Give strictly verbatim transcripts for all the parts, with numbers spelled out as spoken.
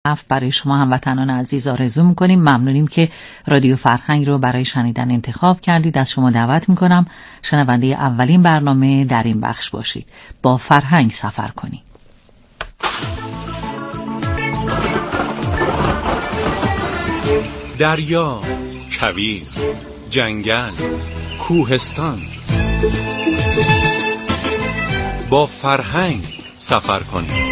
برای شما هموطنان عزیز آرزو میکنیم. ممنونیم که رادیو فرهنگ رو برای شنیدن انتخاب کردید. از شما دعوت میکنم شنونده اولین برنامه در این بخش باشید. با فرهنگ سفر کنید. دریا، کویر، جنگل، کوهستان. با فرهنگ سفر کنید.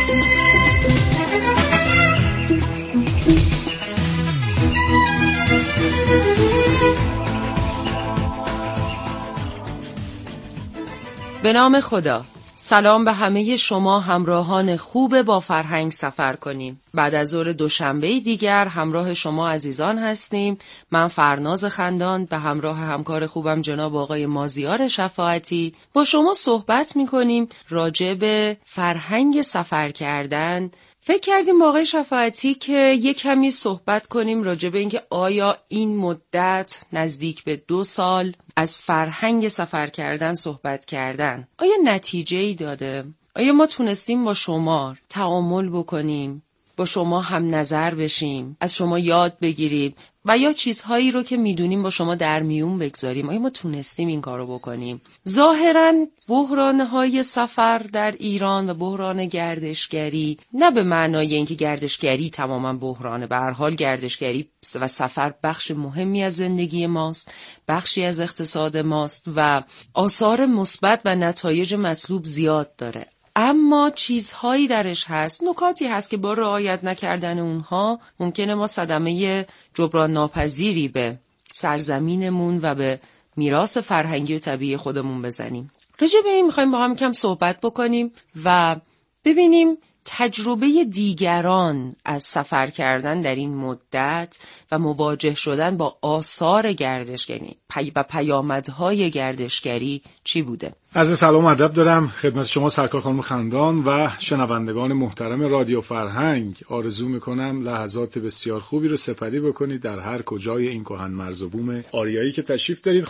به نام خدا. سلام به همه شما همراهان خوب با فرهنگ سفر کنیم. بعد از ظهر دوشنبه دیگر همراه شما عزیزان هستیم. من فرناز خندان به همراه همکار خوبم جناب آقای مازیار شفاعتی با شما صحبت میکنیم راجع به فرهنگ سفر کردن. فکر کردیم با آقای شفاعتی که یک کمی صحبت کنیم راجع به اینکه آیا این مدت نزدیک به دو سال از فرهنگ سفر کردن صحبت کردن آیا نتیجه‌ای داده؟ آیا ما تونستیم با شما تعامل بکنیم؟ با شما هم نظر بشیم؟ از شما یاد بگیریم؟ و یا چیزهایی رو که میدونیم با شما در میون بگذاریم؟ آیا ما تونستیم این کارو بکنیم؟ ظاهراً بحران‌های سفر در ایران و بحران گردشگری نه به معنای اینکه گردشگری تماماً بحرانه، به هر حال گردشگری و سفر بخش مهمی از زندگی ماست، بخشی از اقتصاد ماست و آثار مثبت و نتایج مطلوب زیاد داره. اما چیزهایی درش هست، نکاتی هست که با رعایت نکردن اونها ممکنه ما صدمه جبران ناپذیری به سرزمینمون و به میراث فرهنگی و طبیعی خودمون بزنیم. راجع به این میخوایم با هم کم صحبت بکنیم و ببینیم تجربه دیگران از سفر کردن در این مدت و مواجه شدن با آثار گردشگری و پیامدهای گردشگری چی بوده. عرض سلام و ادب دارم خدمت شما سرکار خانم خندان و شنوندگان محترم رادیو فرهنگ. آرزو میکنم لحظات بسیار خوبی رو سپری بکنید در هر کجای این کهن مرز و بوم آریایی که تشریف دارید.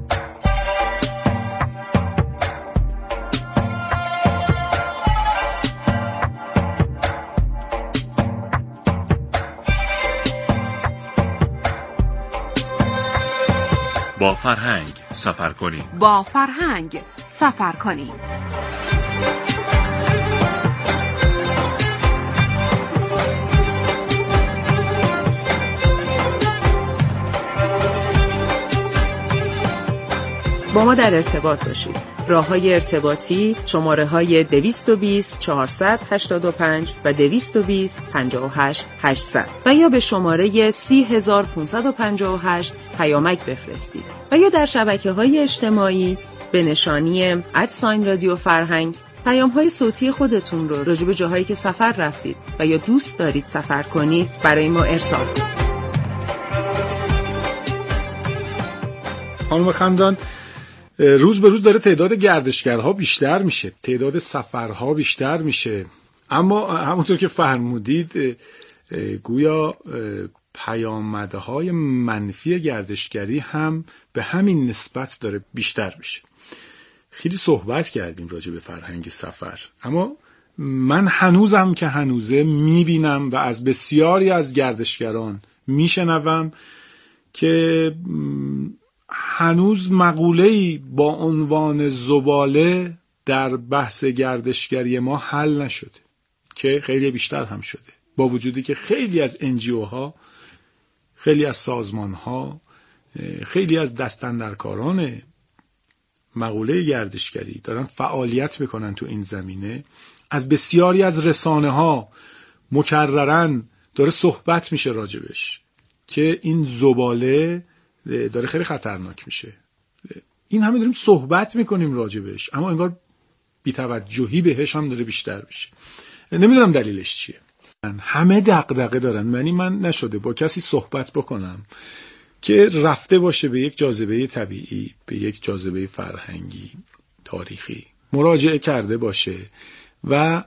با فرهنگ سفر کنید. با فرهنگ سفر کنید. با ما در ارتباط باشید. راه‌های ارتباطی شماره‌های دویست و بیست چهارصد و هشتاد و پنج و دویست و بیست پنجاه و هشت هشتصد و یا به شماره سی هزار و پانصد و پنجاه و هشت پیامک بفرستید و یا در شبکه‌های اجتماعی به نشانی ادساین رادیو فرهنگ پیام‌های صوتی خودتون رو راجع به جاهایی که سفر رفتید و یا دوست دارید سفر کنید برای ما ارسال کنید. خانم خندان، روز به روز داره تعداد گردشگرها بیشتر میشه، تعداد سفرها بیشتر میشه، اما همونطور که فرمودید گویا پیامدهای منفی گردشگری هم به همین نسبت داره بیشتر میشه. خیلی صحبت کردیم راجع به فرهنگ سفر، اما من هنوزم که هنوزه میبینم و از بسیاری از گردشگران میشنوم که هنوز مقوله‌ای با عنوان زباله در بحث گردشگری ما حل نشده که خیلی بیشتر هم شده، با وجودی که خیلی از انجیوها، خیلی از سازمانها، خیلی از دستاندرکاران مقوله گردشگری دارن فعالیت میکنن تو این زمینه. از بسیاری از رسانه ها مکررن داره صحبت میشه راجبش که این زباله داره خیلی خطرناک میشه. این همه داریم صحبت میکنیم راجبش، اما انگار بی‌توجهی بهش هم داره بیشتر میشه. نمیدونم دلیلش چیه. همه دغدغه دارن، یعنی من نشده با کسی صحبت بکنم که رفته باشه به یک جاذبه طبیعی، به یک جاذبه فرهنگی، تاریخی مراجعه کرده باشه و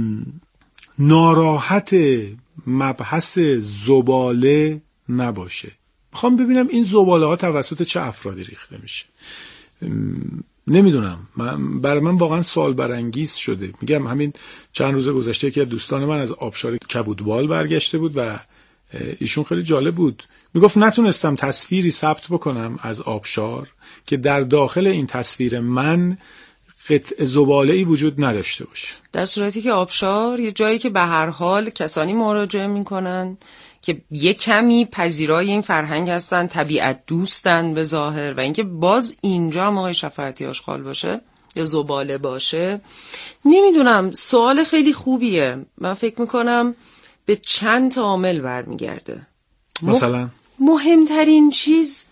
ناراحت مبحث زباله نباشه. میخوام ببینم این زباله ها توسط چه افرادی ریخته میشه. نمیدونم، من برای من واقعا سوال برانگیز شده. میگم همین چند روز گذشته که دوستان من از آبشار کبودبال برگشته بود و ایشون خیلی جالب بود، میگفت نتونستم تصویری ثبت بکنم از آبشار که در داخل این تصویر من قطع زباله‌ای وجود نداشته باشه. در صورتی که آبشار یه جایی که به هر حال کسانی مراجعه میکنن که یه کمی پذیرای این فرهنگ هستن، طبیعت دوستن به ظاهر، و اینکه باز اینجا هم آقای شفاعتی آشغال باشه یا زباله باشه، نمیدونم، سوال خیلی خوبیه. من فکر میکنم به چند تا عامل برمیگرده. مثلا مهمترین چیز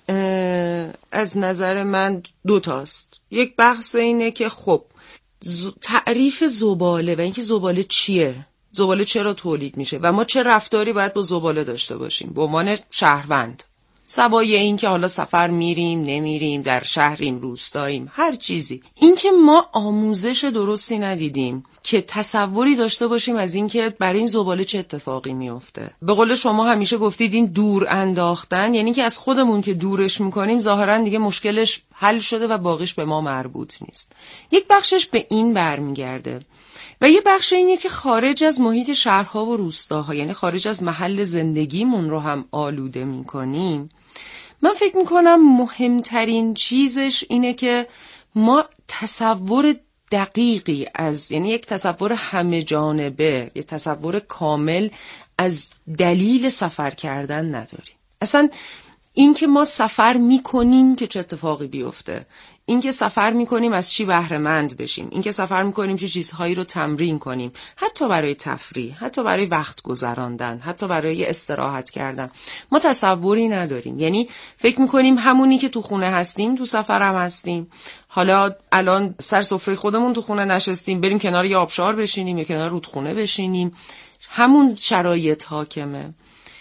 از نظر من دو تاست. یک بحث اینه که خب تعریف زباله و اینکه زباله چیه، زباله چرا تولید میشه و ما چه رفتاری باید با زباله داشته باشیم به عنوان شهروند، سوای این که حالا سفر میریم نمیریم، در شهریم روستاییم، هر چیزی. این که ما آموزش درستی ندیدیم که تصوری داشته باشیم از این که برای این زباله چه اتفاقی میفته. به قول شما همیشه گفتید این دور انداختن، یعنی که از خودمون که دورش میکنیم ظاهرا دیگه مشکلش حل شده و باقیش به ما مربوط نیست. یک بخشش به این برمیگرده و یه بخش اینه که خارج از محیط شهرها و روستاها، یعنی خارج از محل زندگیمون رو هم آلوده میکنیم. من فکر میکنم مهمترین چیزش اینه که ما تصور دقیقی از، یعنی یک تصور همه جانبه، یک تصور کامل از دلیل سفر کردن نداریم. اصلا این که ما سفر میکنیم که چه اتفاقی بیفته، این که سفر میکنیم از چی بهره مند بشیم، این که سفر میکنیم چه چیزهایی رو تمرین کنیم، حتی برای تفریح، حتی برای وقت گذراندن، حتی برای استراحت کردن، ما تصوری نداریم. یعنی فکر میکنیم همونی که تو خونه هستیم تو سفر هم هستیم. حالا الان سر سفره خودمون تو خونه نشستیم، بریم کنار یه آبشار بشینیم یا کنار رودخونه بشینیم، همون شرایط حاکمه.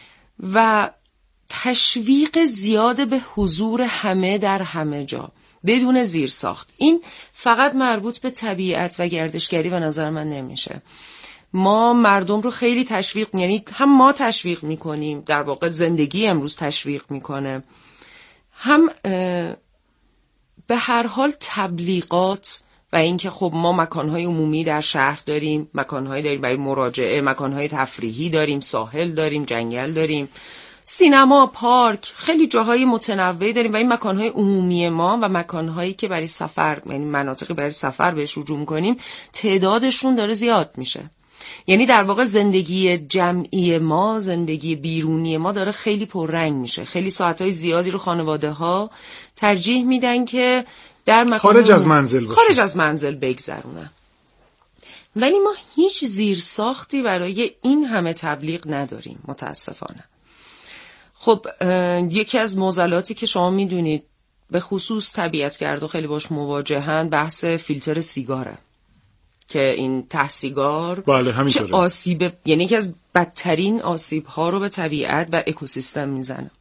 و تشویق زیاد به حضور همه در همه جا بدون زیر ساخت، این فقط مربوط به طبیعت و گردشگری به نظر من نمیشه. ما مردم رو خیلی تشویق، یعنی هم ما تشویق میکنیم، در واقع زندگی امروز تشویق میکنه، هم به هر حال تبلیغات و اینکه خب ما مکانهای عمومی در شهر داریم، مکانهایی داریم برای مراجعه، مکانهای تفریحی داریم، ساحل داریم، جنگل داریم، سینما، پارک، خیلی جاهای متنوعی داریم و این مکانهای عمومی ما و مکانهایی که برای سفر، یعنی مناطقی برای سفر بهش رجوع کنیم، تعدادشون داره زیاد میشه. یعنی در واقع زندگی جمعی ما، زندگی بیرونی ما داره خیلی پررنگ میشه. خیلی ساعتهای زیادی رو خانواده ها ترجیح میدن که در مکان خارج از منزل باشه، خارج از منزل بگذرونن. ولی ما هیچ زیرساختی برای این همه تبلیغ نداریم متاسفانه. خب یکی از معضلاتی که شما میدونید به خصوص طبیعتگردا خیلی باش مواجهن بحث فیلتر سیگاره که این ته سیگار بله چه آسیب، یعنی یکی از بدترین آسیب ها رو به طبیعت و اکوسیستم میزنه.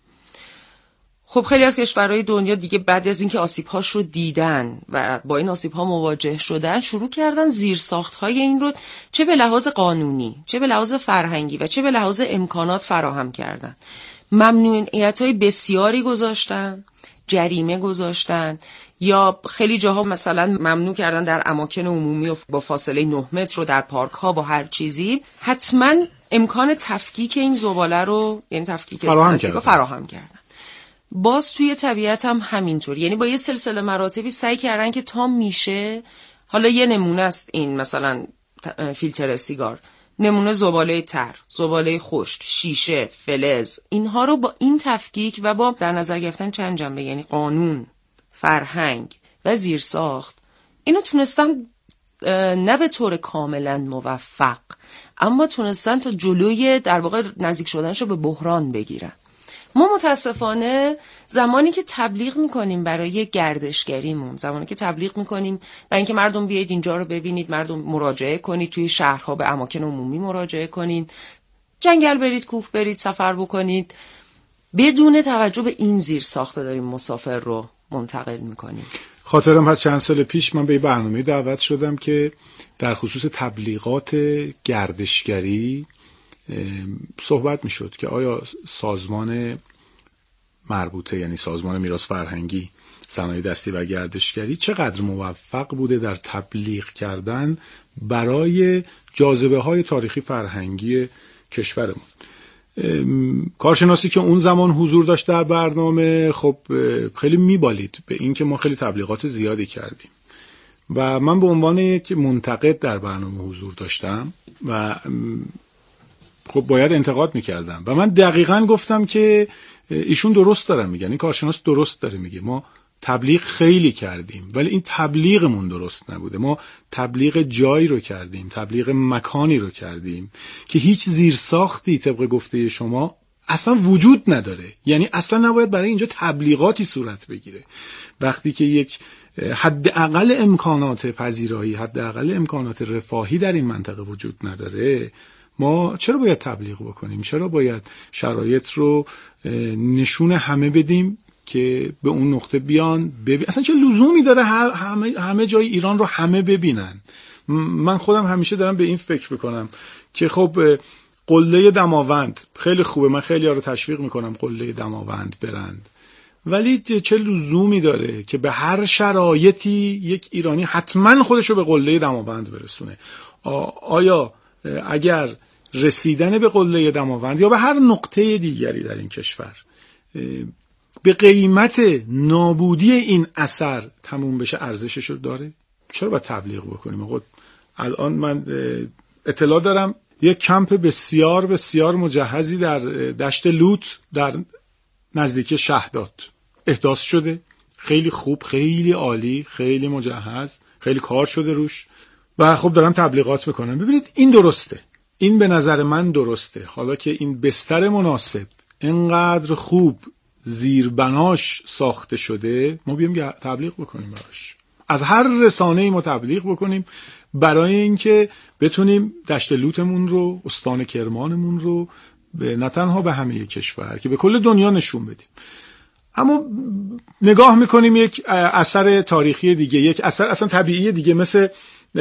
خب خیلی از کشورهای دنیا دیگه بعد از اینکه آسیب هاش رو دیدن و با این آسیب ها مواجه شدن، شروع کردن زیرساخت های این رو چه به لحاظ قانونی، چه به لحاظ فرهنگی و چه به لحاظ امکانات فراهم کردن. ممنوعیت‌های بسیاری گذاشتن، جریمه گذاشتن، یا خیلی جاها مثلا ممنوع کردن در اماکن عمومی و با فاصله نه متر رو در پارک ها با هر چیزی. حتما امکان تفکیک این زباله رو، یعنی تفکیک فراهم کردن. فراهم کردن. باز توی طبیعت هم همینطور، یعنی با یه سلسله مراتبی سعی کردن که تا میشه، حالا یه نمونه است این مثلا فیلتر سیگار، نمونه زباله تر، زباله خشک، شیشه، فلز، اینها رو با این تفکیک و با در نظر گرفتن چند جنبه، یعنی قانون، فرهنگ و زیرساخت، اینو تونستن نه به طور کاملا موفق، اما تونستن تا جلوی در واقع نزدیک شدنشو به بحران بگیرن. ما متاسفانه زمانی که تبلیغ میکنیم برای گردشگریمون، زمانی که تبلیغ میکنیم برای اینکه مردم بیایید اینجا رو ببینید، مردم مراجعه کنید، توی شهرها به اماکن عمومی مراجعه کنید، جنگل برید، کوه برید، سفر بکنید، بدون توجه به این زیر ساخته داریم مسافر رو منتقل میکنیم. خاطرم هست چند سال پیش من به برنامه دعوت شدم که در خصوص تبلیغات گردشگری صحبت می شد که آیا سازمان مربوطه، یعنی سازمان میراث فرهنگی، صنایع دستی و گردشگری، چقدر موفق بوده در تبلیغ کردن برای جاذبه های تاریخی فرهنگی کشورمون. کارشناسی که اون زمان حضور داشت در برنامه خب خیلی میبالید به این که ما خیلی تبلیغات زیادی کردیم و من به عنوان یک منتقد در برنامه حضور داشتم و خب باید انتقاد میکردم و من دقیقاً گفتم که ایشون درست دارن میگن، این کارشناس درست داره میگه، ما تبلیغ خیلی کردیم ولی این تبلیغمون درست نبوده. ما تبلیغ جایی رو کردیم، تبلیغ مکانی رو کردیم که هیچ زیرساختی طبق گفته شما اصلا وجود نداره، یعنی اصلا نباید برای اینجا تبلیغاتی صورت بگیره. وقتی که یک حداقل امکانات پذیرایی، حداقل امکانات رفاهی در این منطقه وجود نداره، ما چرا باید تبلیغ بکنیم؟ چرا باید شرایط رو نشون همه بدیم که به اون نقطه بیان ببین؟ اصلا چه لزومی داره همه همه جای ایران رو همه ببینن؟ من خودم همیشه دارم به این فکر میکنم که خب قله دماوند خیلی خوبه، من خیلی ها رو تشویق میکنم قله دماوند برند، ولی چه لزومی داره که به هر شرایطی یک ایرانی حتما خودشو به قله دماوند برسونه؟ آیا اگر رسیدن به قله دماوند یا به هر نقطه دیگری در این کشور به قیمت نابودی این اثر تموم بشه ارزشش رو داره؟ چرا باید تبلیغ بکنیم؟ آقا الان من اطلاع دارم یک کمپ بسیار بسیار مجهزی در دشت لوت در نزدیکی شهداد احداث شده، خیلی خوب، خیلی عالی، خیلی مجهز، خیلی کار شده روش و خب دارم تبلیغات میکنم. ببینید این درسته، این به نظر من درسته. حالا که این بستر مناسب اینقدر خوب زیربناش ساخته شده، ما بیام تبلیغ بکنیم براش، از هر رسانه‌ای ما تبلیغ بکنیم برای اینکه بتونیم دشت لوتمون رو، استان کرمانمون رو به نه تنها به همه کشور که به کل دنیا نشون بدیم. اما نگاه میکنیم یک اثر تاریخی دیگه، یک اثر اصلا طبیعی دیگه مثل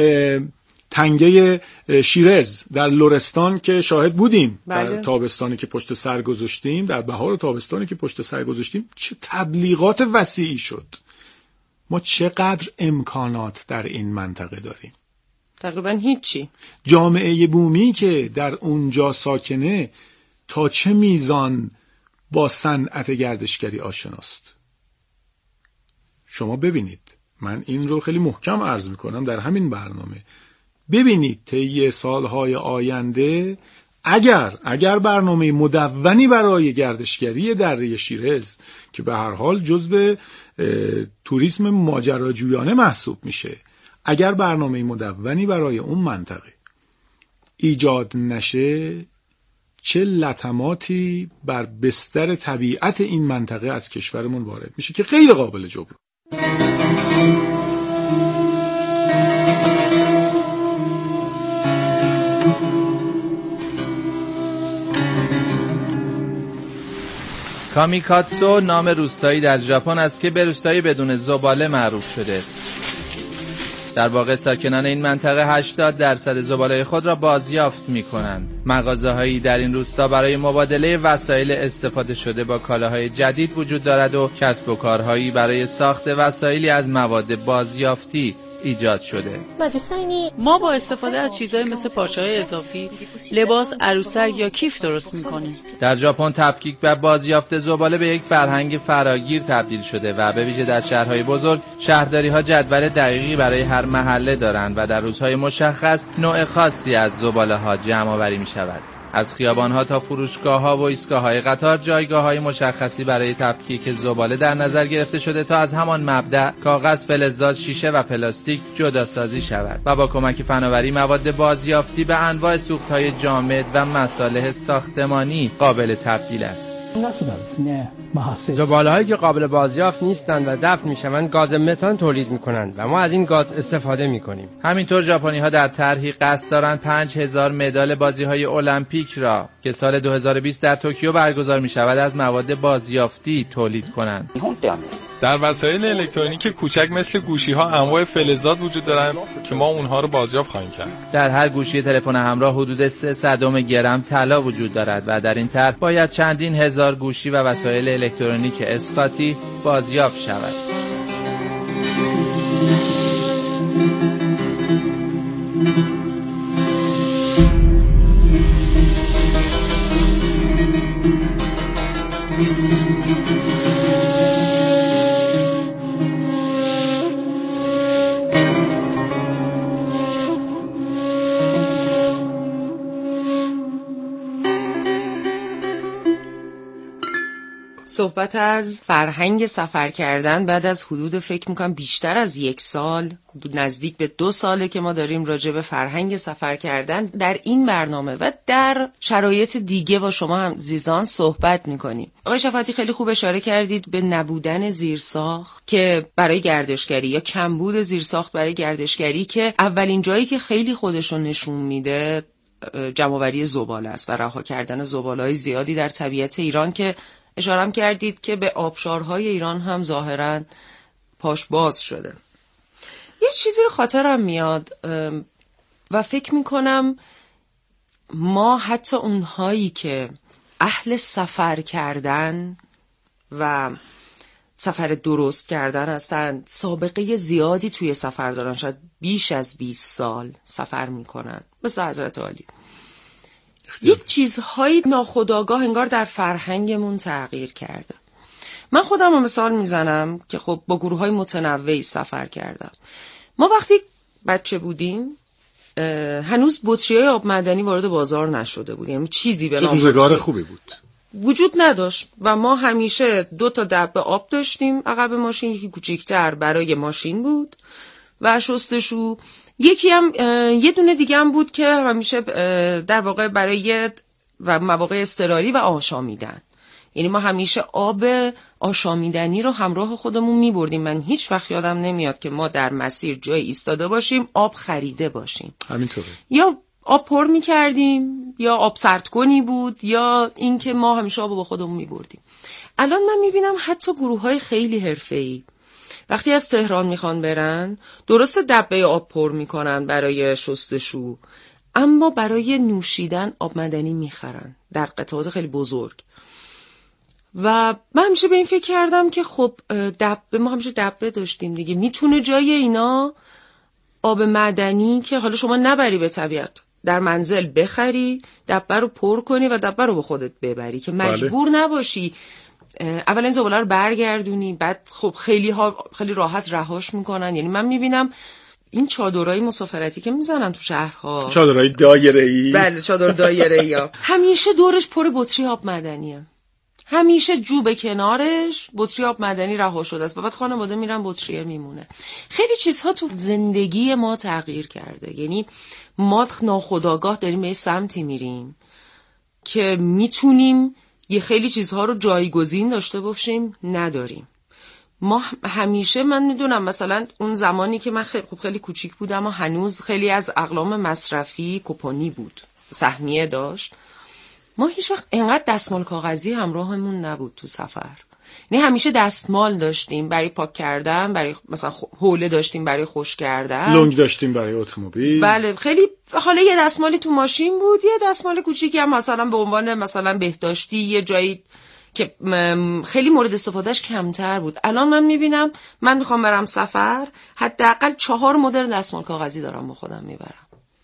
تنگه شیرز در لرستان که شاهد بودیم، بله. در تابستانی که پشت سر گذاشتیم، در بهار و تابستانی که پشت سر گذاشتیم، چه تبلیغات وسیعی شد. ما چقدر امکانات در این منطقه داریم؟ تقریبا هیچی. جامعه بومی که در اونجا ساکنه تا چه میزان با صنعت گردشگری آشناست؟ شما ببینید، من این رو خیلی محکم عرض میکنم در همین برنامه، ببینید طی سالهای آینده اگر اگر برنامه مدونی برای گردشگری دره شیرز که به هر حال جزو توریسم ماجراجویانه محسوب میشه، اگر برنامه مدونی برای اون منطقه ایجاد نشه، چه لطماتی بر بستر طبیعت این منطقه از کشورمون وارد میشه که غیر قابل جبران. کامیکاتسو نام روستایی در ژاپن است که به روستایی بدون زباله معروف شده. در واقع ساکنان این منطقه هشتاد درصد زباله خود را بازیافت می‌کنند. مغازه‌هایی در این روستا برای مبادله وسایل استفاده شده با کالاهای جدید وجود دارد و کسب و کارهایی برای ساخت وسایلی از مواد بازیافتی ایجاد شده. ما با استفاده از چیزهای مثل پارچه‌های اضافی لباس، عروسک یا کیف درست می‌کنیم. در ژاپن تفکیک و بازیافت زباله به یک فرهنگ فراگیر تبدیل شده و به ویژه در شهرهای بزرگ شهرداری‌ها جدول دقیقی برای هر محله دارند و در روزهای مشخص نوع خاصی از زباله‌ها جمع‌آوری می‌شود. از خیابان‌ها تا فروشگاه‌ها و ایستگاه‌های قطار جایگاه‌های مشخصی برای تفکیک زباله در نظر گرفته شده تا از همان مبدأ کاغذ، فلزات، شیشه و پلاستیک جداسازی شود و با کمک فناوری مواد بازیافتی به انواع سوخت‌های جامد و مصالح ساختمانی قابل تبدیل است. زباله‌هایی که قابل بازیافت نیستند و دفن می‌شوند گاز متان تولید می‌کنند و ما از این گاز استفاده می‌کنیم. همینطور ژاپنی‌ها در طرحی قصد دارند پنج هزار مدال بازی‌های المپیک را که سال دو هزار و بیست در توکیو برگزار می‌شود از مواد بازیافتی تولید کنند. در وسایل الکترونیک کوچک مثل گوشی‌ها انواع فلزات وجود دارند که ما اونها رو بازیافت خواهیم کرد. در هر گوشی تلفن همراه حدود سه صدم گرم طلا وجود دارد و در این طرح باید چندین هزار گوشی و وسایل الکترونیک اسقاطی بازیافت شود. صحبت از فرهنگ سفر کردن بعد از حدود فکر میکنم بیشتر از یک سال، نزدیک به دو ساله که ما داریم راجع به فرهنگ سفر کردن در این برنامه و در شرایط دیگه با شما هم عزیزان صحبت میکنیم. آقای شفاعتی خیلی خوب اشاره کردید به نبودن زیرساخت که برای گردشگری یا کمبود زیرساخت برای گردشگری که اولین جایی که خیلی خودشون نشون میده جمع‌آوری زباله است و رها کردن زباله‌های زیادی در طبیعت ایران که اشاره کردید که به آبشارهای ایران هم ظاهراً پاش باز شده. یه چیزی رو خاطرم میاد و فکر میکنم ما حتی اونهایی که اهل سفر کردن و سفر درست کردن هستن سابقه زیادی توی سفر دارن، شاید بیش از بیست سال سفر میکنن مثل حضرت عالی. یک چیزهایی ناخودآگاه انگار در فرهنگمون تغییر کرده. من خودم رو مثال میزنم که خب با گروه‌های متنوعی سفر کردم. ما وقتی بچه بودیم هنوز بطری‌های آب معدنی وارد بازار نشده بود، یعنی چیزی به نام روزگار خوبی بود وجود نداشت و ما همیشه دو تا دبه آب داشتیم عقب ماشین، یکی کوچیک‌تر برای ماشین بود و شستشو، یکی هم یه دونه دیگه هم بود که همیشه در واقع برای و مواقع اضطراری و آشامیدن. یعنی ما همیشه آب آشامیدنی رو همراه خودمون میبردیم. من هیچ وقت یادم نمیاد که ما در مسیر جای ایستاده باشیم آب خریده باشیم. همینطوره. یا آب پر میکردیم یا آب سردکنی بود یا اینکه ما همیشه آب با خودمون میبردیم. الان من میبینم حتی گروه‌های خیلی حرفه‌ای وقتی از تهران میخوان برن درست دبه آب پر میکنن برای شستشو، اما برای نوشیدن آب معدنی میخرن در قطعات خیلی بزرگ. و من همیشه به این فکر کردم که خب دبه، ما همیشه دبه داشتیم دیگه، میتونه جای اینا آب معدنی که حالا شما نبری به طبیعت در منزل بخری، دبه رو پر کنی و دبه رو به خودت ببری که مجبور بله. نباشی اول این زباله رو برگردونی، بعد خب خیلی ها خیلی راحت رهاش میکنن. یعنی من میبینم این چادرای مسافرتی که میزنن تو شهرها، چادرای دایره‌ای، بله چادر دایره‌ای ها، همیشه دورش پر بطری آب معدنیه، همیشه جوب کنارش بطری آب معدنی رها شده است و بعد خانواده میرن بطریه میمونه. خیلی چیزها تو زندگی ما تغییر کرده. یعنی ما ناخودآگاه داریم به سمتی میریم که میتونیم یه خیلی چیزها رو جایگزین داشته باشیم، نداریم. ما همیشه، من میدونم مثلا اون زمانی که من خیلی خوب خیلی کوچیک بودم و هنوز خیلی از اقلام مصرفی کوپونی بود، سهمیه داشت، ما هیچ وقت اینقدر دستمال کاغذی همراهمون نبود تو سفر. نه همیشه دستمال داشتیم برای پاک کردن، برای مثلا حوله داشتیم برای خشک کردن، لنگ داشتیم برای اتومبیل. بله خیلی، حالا یه دستمالی تو ماشین بود، یه دستمال کوچیکی هم مثلا به عنوان مثلا بهداشتی یه جایی که خیلی مورد استفادهش کمتر بود. الان من میبینم من میخوام برم سفر حداقل چهار مدل دستمال کاغذی دارم با خودم میبرم.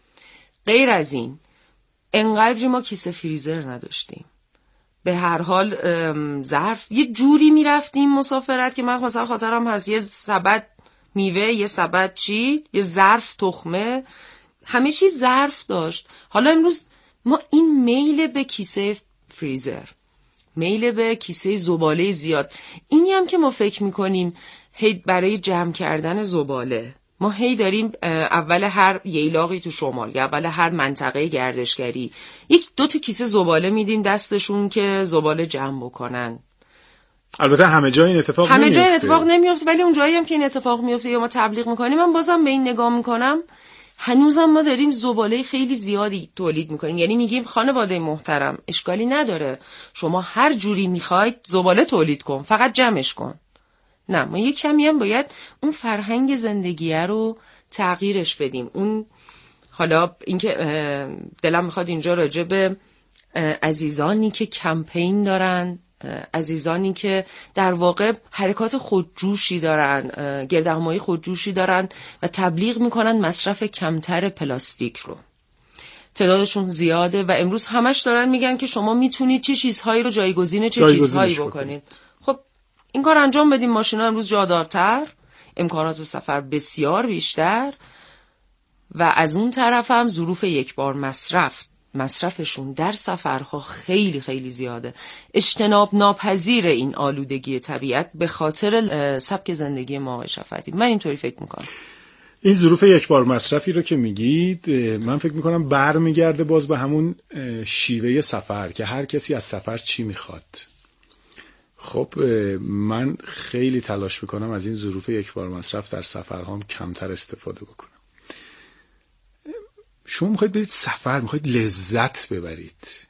غیر از این انقدری ما کیسه فریزر نداشتیم. به هر حال ظرف یه جوری میرفتیم مسافرت که من مثلا خاطرم هست یه سبد میوه، یه سبد چی، یه ظرف تخمه، همه چیز ظرف داشت. حالا امروز ما این میل به کیسه فریزر، میل به کیسه زباله زیاد، اینی هم که ما فکر میکنیم هی برای جمع کردن زباله ما هی داریم اول هر ییلاقی تو شمال یا اول هر منطقه گردشگری یک دو تا کیسه زباله میدیم دستشون که زباله جمع بکنن. البته همه جای این اتفاق همه نمیفته. جای این اتفاق نمیفته، ولی اون جایی هم که این اتفاق میفته یا ما تبلیغ میکنیم، من بازم به این نگاه میکنم هنوزم ما داریم زباله خیلی زیادی تولید میکنیم. یعنی میگیم خانواده محترم اشکالی نداره، شما هر جوری میخواید زباله تولید کن، فقط جمعش کن. نه، ما یک کمی هم باید اون فرهنگ زندگیه رو تغییرش بدیم. اون حالا اینکه دلم میخواد اینجا راجع به عزیزانی که کمپین دارن، عزیزانی که در واقع حرکات خودجوشی دارن، گردهمایی خودجوشی دارن و تبلیغ میکنن مصرف کمتر پلاستیک رو. تعدادشون زیاده و امروز همش دارن میگن که شما میتونید چه چیزهایی رو جایگزین چه چیزهایی بکنید. خب این کار انجام بدیم. ماشینا امروز جادارتر، امکانات سفر بسیار بیشتر و از اون طرف هم ظروف یک بار مصرف مصرفشون در سفرها خیلی خیلی زیاده. اجتناب ناپذیر این آلودگی طبیعت به خاطر سبک زندگی ما آقای شفاعتی. من اینطوری فکر میکنم. این ظروف یک بار مصرفی رو که میگید، من فکر میکنم برمیگرده باز به همون شیوه سفر که هر کسی از سفر چی میخواد. خب من خیلی تلاش میکنم از این ظروف یک بار مصرف در سفرهام کمتر استفاده بکنم. شما میخواید برید سفر، میخواید لذت ببرید.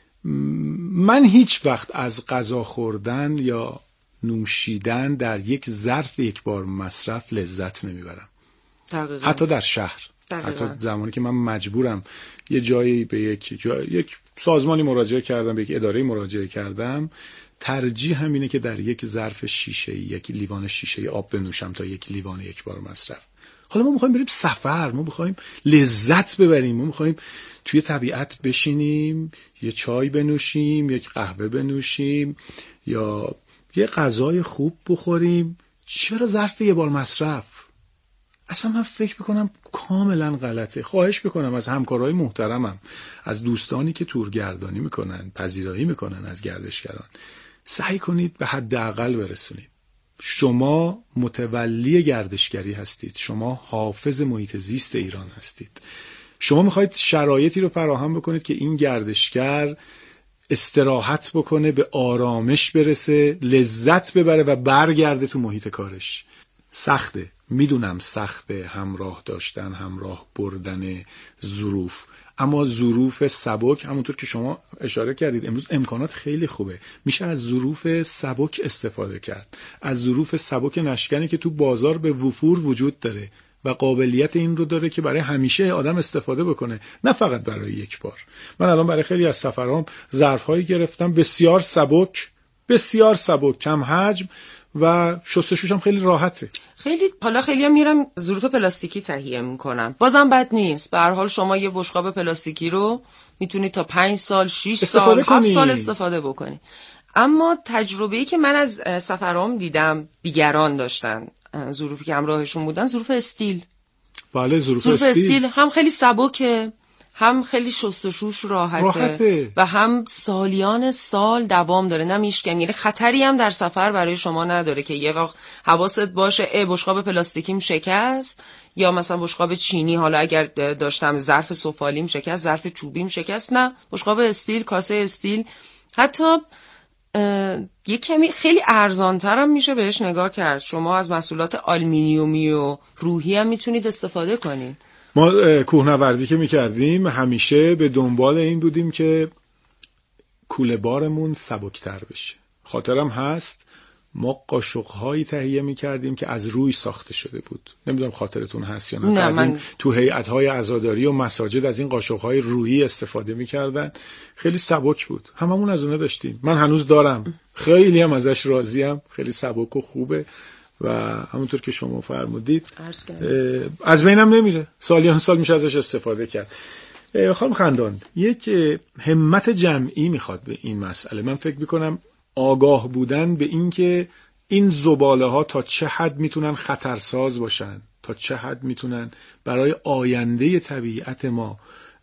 من هیچ وقت از غذا خوردن یا نوشیدن در یک ظرف یک بار مصرف لذت نمیبرم. دقیقا. حتی در شهر. دقیقا. حتی زمانی که من مجبورم یه جایی به یک جای، یک سازمانی مراجعه کردم، به یک اداره مراجعه کردم، ترجیح همینه که در یک ظرف شیشه‌ای، یک لیوان شیشه‌ای آب بنوشم تا یک لیوان یک بار مصرف. حالا ما میخوایم بریم سفر، ما میخوایم لذت ببریم، ما میخوایم توی طبیعت بشینیم، یه چای بنوشیم، یک قهوه بنوشیم یا یه غذای خوب بخوریم. چرا ظرف یه بار مصرف؟ اصلا من فکر میکنم کاملا غلطه. خواهش میکنم از همکارای محترمم، از دوستانی که تورگردانی میکنن، پذیرایی میکنن از گردشگران، سعی کنید به حداقل برسونید. شما متولی گردشگری هستید، شما حافظ محیط زیست ایران هستید. شما میخواید شرایطی رو فراهم بکنید که این گردشگر استراحت بکنه، به آرامش برسه، لذت ببره و برگرده تو محیط کارش. سخته، میدونم سخته همراه داشتن، همراه بردن ظروف، اما ظروف سبک، همونطور که شما اشاره کردید امروز امکانات خیلی خوبه، میشه از ظروف سبک استفاده کرد، از ظروف سبک نشکنی که تو بازار به وفور وجود داره و قابلیت این رو داره که برای همیشه آدم استفاده بکنه، نه فقط برای یک بار. من الان برای خیلی از سفرام ظرف‌هایی گرفتم بسیار سبک، بسیار سبک، کم حجم و شستشوش هم خیلی راحته. خیلی حالا خیلی هم میرم ظروف پلاستیکی تهیه میکنن، بازم بد نیست. به هر حال شما یه بشقاب پلاستیکی رو میتونید تا پنج سال، شش سال، هفت سال استفاده بکنید. اما تجربه‌ای که من از سفرام دیدم دیگران داشتن، ظروفی که همراهشون بودن، ظروف استیل. بله، ظروف, ظروف استیل. استیل هم خیلی سبکه، هم خیلی شستشوش راحته, راحته و هم سالیان سال دوام داره، نمیشکنه. یعنی خطری هم در سفر برای شما نداره که یه وقت حواست باشه ای بشقاب پلاستیکیم شکست، یا مثلا بشقاب چینی، حالا اگر داشتم ظرف سفالیم شکست، ظرف چوبیم شکست، نه، بشقاب استیل، کاسه استیل، حتی یه کمی خیلی ارزان‌تر هم میشه بهش نگاه کرد. شما از محصولات آلومینیومی و روحی هم میتونید استفاده کنید. ما کوهنوردی که میکردیم همیشه به دنبال این بودیم که کوله بارمون سبکتر بشه. خاطرم هست ما قاشق‌هایی تهیه میکردیم که از روی ساخته شده بود. نمیدونم خاطرتون هست یا نه. نه من... تو هیئت‌های عزاداری و مساجد از این قاشق‌های رویی استفاده میکردن، خیلی سبک بود. هممون از اونها داشتیم. من هنوز دارم، خیلی هم ازش راضیم، خیلی سبک و خوبه و همونطور که شما فرمودید از بینم نمیره، سالیان سال میشه ازش استفاده کرد. خانم خندان، یک همت جمعی میخواد به این مسئله. من فکر میکنم آگاه بودن به این که این زباله ها تا چه حد میتونن خطرساز باشن، تا چه حد میتونن برای آینده طبیعت ما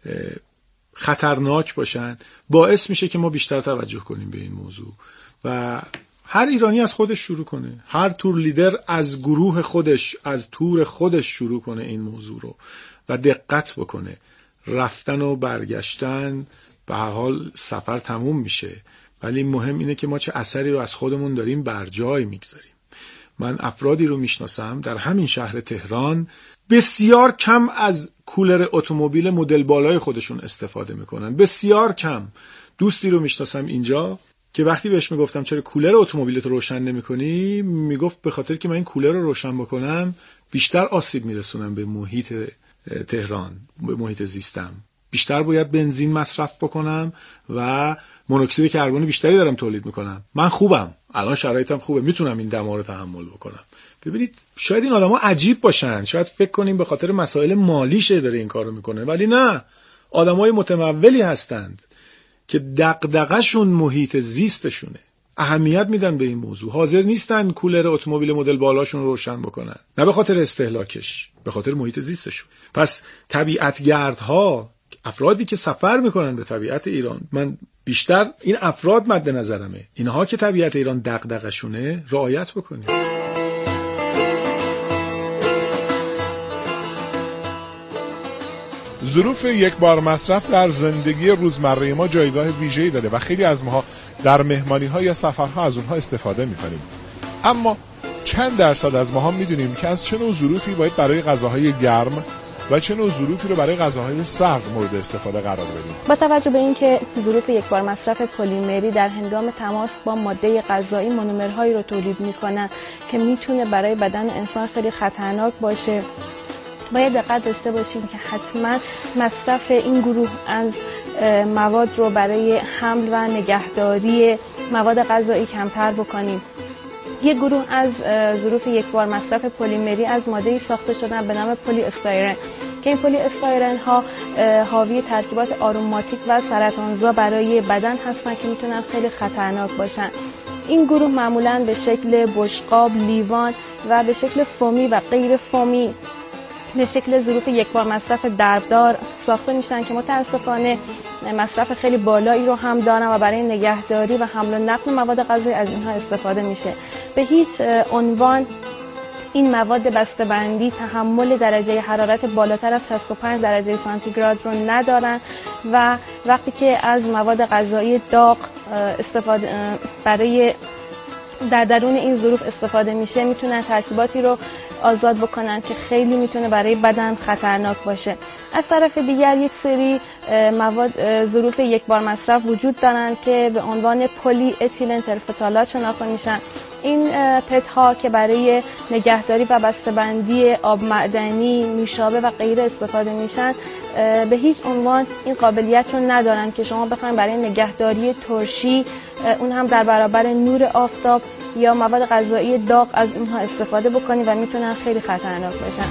خطرناک باشن، باعث میشه که ما بیشتر توجه کنیم به این موضوع و هر ایرانی از خودش شروع کنه، هر تور لیدر از گروه خودش، از تور خودش شروع کنه این موضوع رو و دقت بکنه. رفتن و برگشتن به هر حال سفر تموم میشه، ولی مهم اینه که ما چه اثری رو از خودمون داریم بر جای میگذاریم. من افرادی رو میشناسم در همین شهر تهران بسیار کم از کولر اتومبیل مدل بالای خودشون استفاده میکنن، بسیار کم. دوستی رو میشناسم اینجا که وقتی بهش میگفتم چرا کولر اتومبیلت رو روشن نمی‌کنی، میگفت به خاطر که من این کولر رو روشن بکنم بیشتر آسیب میرسونم به محیط تهران، به محیط زیستم، بیشتر باید بنزین مصرف بکنم و مونوکسید کربن بیشتری دارم تولید میکنم. من خوبم، الان شرایطم خوبه، میتونم این دما رو تحمل بکنم. ببینید شاید این آدما عجیب باشن، شاید فکر کنیم به خاطر مسائل مالیشه داره این کارو میکنه، ولی نه، آدمای متمولی هستند که دغدغه‌شون محیط زیستشونه، اهمیت میدن به این موضوع، حاضر نیستن کولر اتومبیل مدل بالاشون رو روشن بکنن، نه به خاطر استهلاکش، به خاطر محیط زیستشون. پس طبیعتگردها، افرادی که سفر میکنن به طبیعت ایران، من بیشتر این افراد مد نظرمه، اینها که طبیعت ایران دغدغه‌شونه رعایت بکنید. ظروف یک بار مصرف در زندگی روزمره ما جایگاه ویژه‌ای داره و خیلی از ماها در مهمانی‌ها یا سفرها از اونها استفاده می‌کنیم. اما چند درصد از ماها می‌دونیم که از چه نوع ظروفی باید برای غذاهای گرم و چه نوع ظروفی رو برای غذاهای سرد مورد استفاده قرار بدیم؟ با توجه به اینکه ظروف یک بار مصرف پلیمری در هنگام تماس با ماده غذایی مونومرهایی رو تولید می‌کنن که میتونه برای بدن انسان خیلی خطرناک باشه، باید دقت داشته باشیم که حتما مصرف این گروه از مواد رو برای حمل و نگهداری مواد غذایی کمتر بکنیم. یک گروه از ظروف یک بار مصرف پلیمری از ماده‌ای ساخته شدن به نام پلی استایرن که این پلی استایرن ها حاوی ترکیبات آروماتیک و سرطانزا برای بدن هستن که میتونن خیلی خطرناک باشن. این گروه معمولاً به شکل بشقاب، لیوان و به شکل فومی و غیر فومی به شکل ظروف یک بار مصرف دربدار ساخته میشن که متاسفانه مصرف خیلی بالایی رو هم دارن و برای نگهداری و حمل و نقل مواد غذایی از اینها استفاده میشه. به هیچ عنوان این مواد بسته‌بندی تحمل درجه حرارت بالاتر از شصت و پنج درجه سانتیگراد رو ندارن و وقتی که از مواد غذایی داغ استفاده برای در درون این ظروف استفاده میشه میتونن ترکیباتی رو آزاد بکنن که خیلی میتونه برای بدن خطرناک باشه. از طرف دیگر یک سری مواد ظروف یک بار مصرف وجود دارن که به عنوان پلی اتیلن ترفتالات شناخته میشن. این پت ها که برای نگهداری و بسته‌بندی آب معدنی، نوشابه و غیره استفاده میشن به هیچ عنوان این قابلیت رو ندارن که شما بخواید برای نگهداری ترشی، اون هم در برابر نور آفتاب یا مواد غذایی داغ، از اونها استفاده بکنید و میتونن خیلی خطرناک باشن.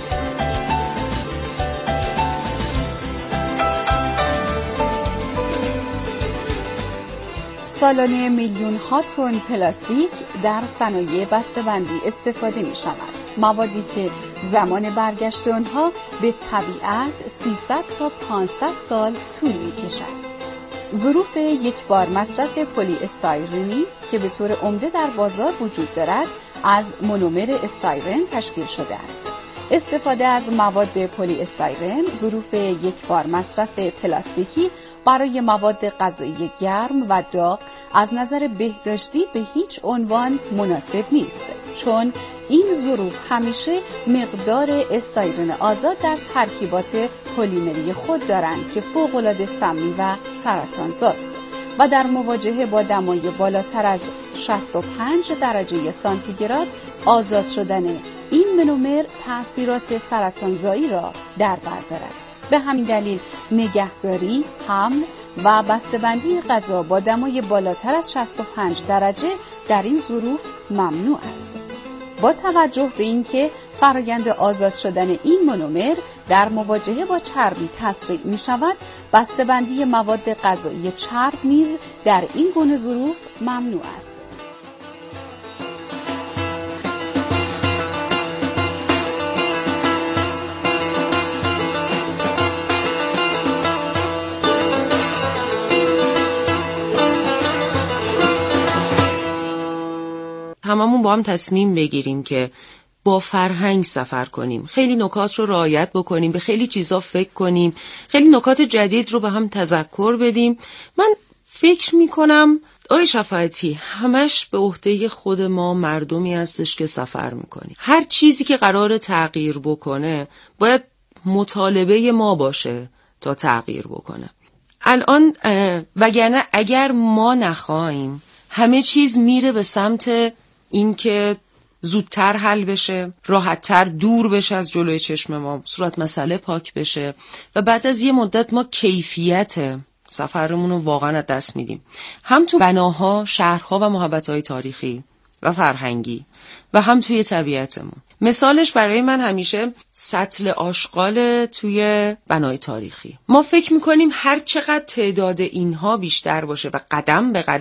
سالانه میلیون ها تن پلاستیک در صنایع بسته‌بندی استفاده می شود. موادی که زمان برگشت آنها به طبیعت سیصد تا پانصد سال طول می کشد. ظروف یک بار مصرف پلی استایرنی که به طور عمده در بازار وجود دارد از مونومر استایرن تشکیل شده است. استفاده از مواد پلی استایرن ظروف یک بار مصرف پلاستیکی برای مواد غذایی گرم و داغ از نظر بهداشتی به هیچ عنوان مناسب نیست، چون این ظروف همیشه مقدار استایرن آزاد در ترکیبات پلیمری خود دارند که فوق‌العاده سمی و سرطانزاست و در مواجهه با دمای بالاتر از شصت و پنج درجه سانتیگراد آزاد شدن این مونومر تأثیرات سرطانزایی را در بر دارد. به همین دلیل نگهداری، حمل و بسته‌بندی غذا با دمای بالاتر از شصت و پنج درجه در این ظروف ممنوع است. با توجه به اینکه فرایند آزاد شدن این مونومر در مواجهه با چربی تسریع می شود، بسته‌بندی مواد غذایی چرب نیز در این گونه ظروف ممنوع است. هممون با هم تصمیم بگیریم که با فرهنگ سفر کنیم، خیلی نکات رو رعایت بکنیم، به خیلی چیزا فکر کنیم، خیلی نکات جدید رو به هم تذکر بدیم. من فکر میکنم آقای شفاعتی همش به عهده خود ما مردمی هستش که سفر میکنیم. هر چیزی که قرار تغییر بکنه باید مطالبه ما باشه تا تغییر بکنه. الان وگرنه اگر ما نخواهیم همه چیز میره به سمت این که زودتر حل بشه، راحتتر دور بشه از جلوی چشم ما، صورت مسئله پاک بشه و بعد از یه مدت ما کیفیت سفرمون رو واقعا از دست میدیم، هم تو بناها، شهرها و محبت‌های تاریخی و فرهنگی و هم توی طبیعتمون. مثالش برای من همیشه سطل آشغال توی بنای تاریخی. ما فکر میکنیم هر چقدر تعداد اینها بیشتر باشه و قدم به قدم